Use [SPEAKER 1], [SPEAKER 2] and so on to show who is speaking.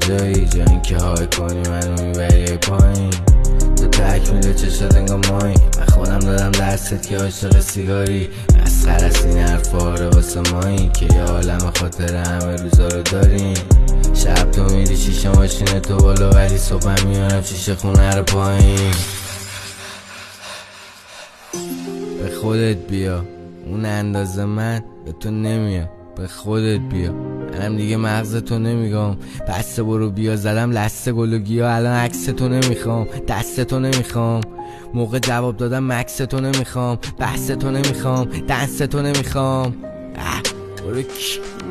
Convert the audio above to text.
[SPEAKER 1] کجایی؟ جا این که های کنی منو میبری پایین، تو تکمیل چشات انگاه مایی. من خودم دادم دستت که عاشق سیگاری، مسخره است این حرفا رو واسه مایی که یه عالم خاطر همه روزا رو داریم. شب تو میری شیشه ماشین تو بالا ولی صبح میارم شیشه خونه رو پایین. به خودت بیا، اون اندازه من به تو نمیاد. به خودت بیا، منم دیگه مغز تو نمیگم. بسته برو بیا زدم لسته گل و گیا، الان عکس تو نمیخوام، دست تو نمیخوام، موقع جواب دادم مکس تو نمیخوام، بحث تو نمیخوام، دنس تو نمیخوام. برو